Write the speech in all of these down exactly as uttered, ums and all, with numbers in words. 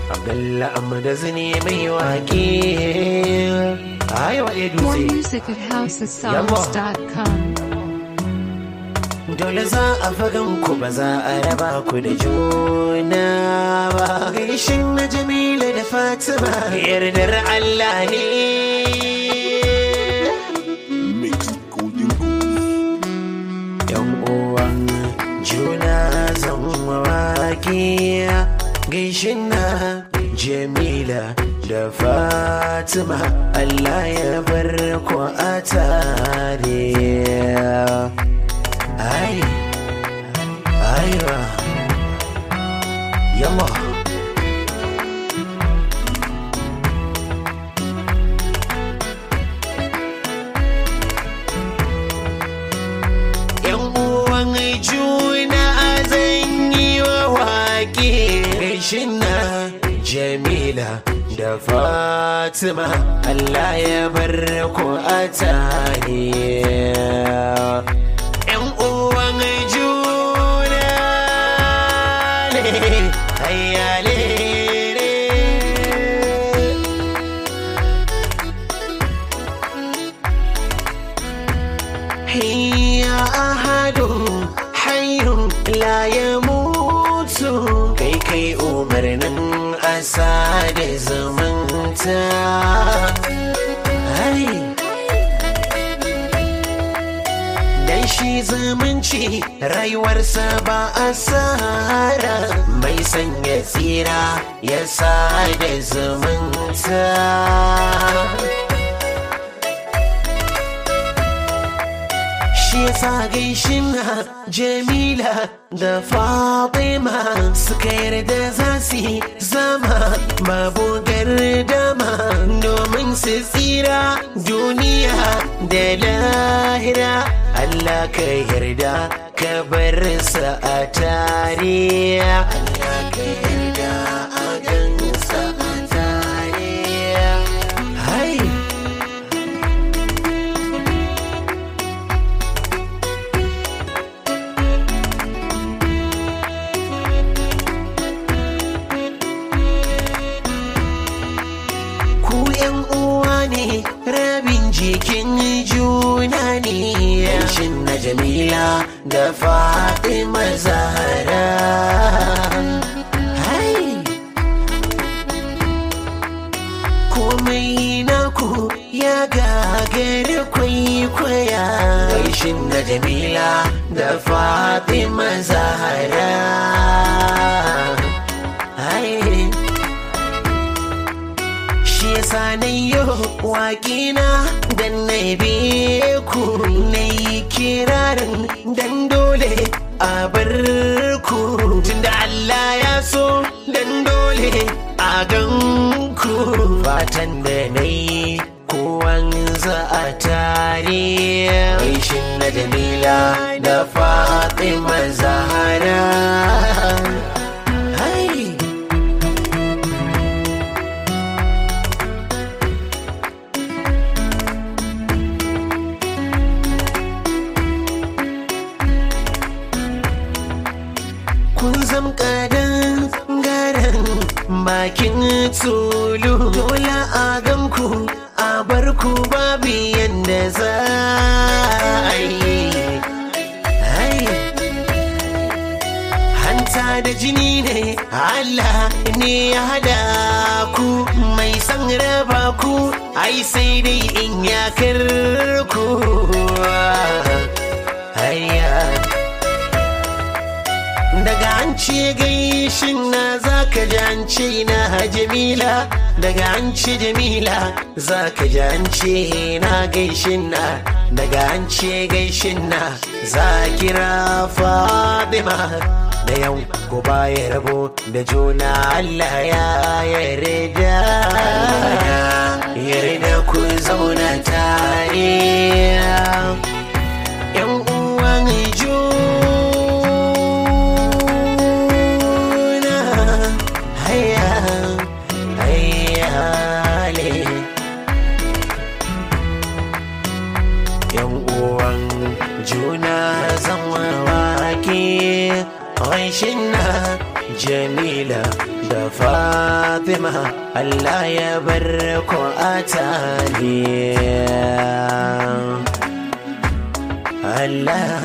Abdullah Ahmad Zini mai waƙe. Ayo Edu More sai. music at house of songs dot com. Dole za a fagan ku ba za a raba ku da juna ba. Gaishin na Jamila da Fatima yardar Allah ne. Yan uwan juna zan waƙe. Gaishin na Jamila da Fatima Allah ya bar ku a tare. Ay, aywa, yalla. Yan uwan juna zan yi wa waƙe. Gaishin na Jamila da Fatima Allah ya bar ku a tare. Hiya ahadu hayyun la yamutu kai kai umarnin asa da zumunta. Hai dan shi zumunci rayuwarsa ba asara mai sanya tsira ya sa da zumunta. Shi yasa gaishin na Jamila da Fatima suka yarda za su yi zama babu gardama domin su tsira duniya da lahira. Allah ka yarda ka bar sa a tare. Allah ka yarda a gansa a tare. Hai rabin jikin juna ne. Shin na Jamila da Fatima Zahra. Hai komai naku ya gagari kwaikwaya. Shin na Jamila da Fatima Zahra. Hai yasa na yi waƙina dan na biye ku na yi kirarin dan dole a bar ku tunda Allah ya so dan dole a gan ku. Fatan da na yi kowan za a tare. Gaishin na Jamila da Fatima Zahra. Kun zam kadan garan bakin tulu dole a ganku a barku babu yanda za a yi. Hanta da jini ne Allah ne ya hada ku mai san raba ku ai sai dai in ya karku. Daga an ce gaishin na zaka ji an ce na Jamila. Daga an ce Jamila zaka ji an ce na gaishin na. Daga an ce gaishin na za kira Fatima. Da yau ko baya rabo da juna Allah ya yarda. Yarda ku zauna tare. Yan uwan juna haya haya le. Yan uwan juna zan waƙe. Gaishin na Jamila da Fatima. Fatima Allah ya bar ku a tare Allah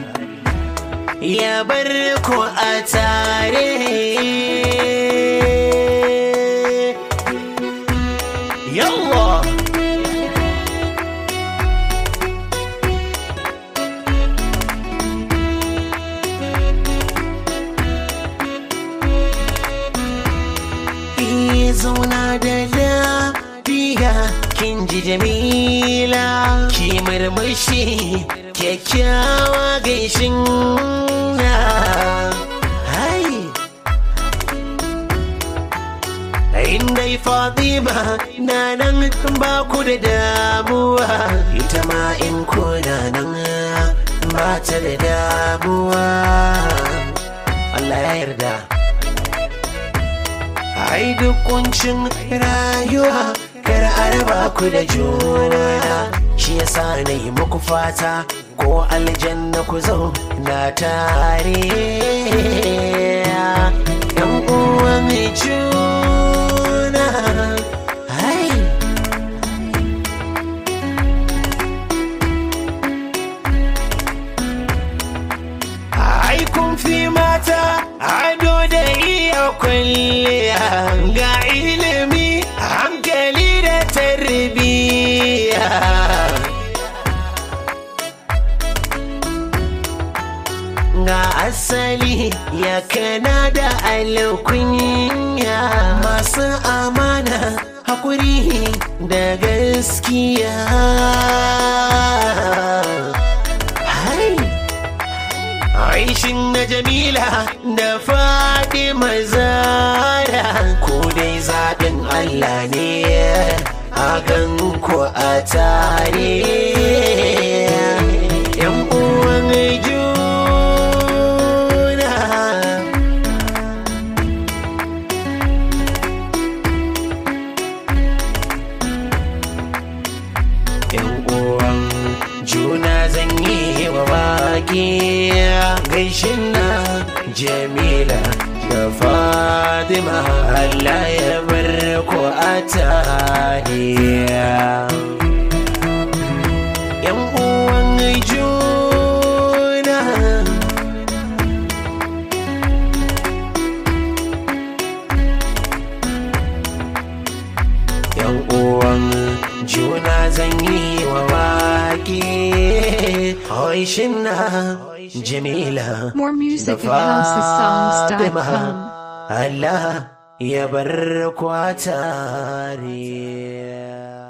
ya bar ku a tare yawwa zauna da lafiya kin ji Jamila ki murmushi kyakkyawa gaishin na hai indai Fatima na nan ba ku da damuwa ita ma in kuna nan ba ta da damuwa Allah ya yarda ai duk kuncin rayuwa kar a raba ku da juna shi yasa na yi muku fata ko aljanna ku zo na tare yan uwa mai juna ai ai kun fi mata ado da iya kwalliya ga ilimi hankali da tarbiyya ga asali ya kana da alkunya masu amana hakuri da gaskiya Aishin na Jamila da Fatima Zara ko dai zaɓin Allah ne a gan ku a tare yan uwan juna yan uwan juna zan yi wa baki gaishin na Jamila da Fatima Allah ya bar ku a tare yan uwan juna yan uwan juna zan yi wa waƙe Aishin na Jamila More music at house songs dot com. Allah ya bar ku a tare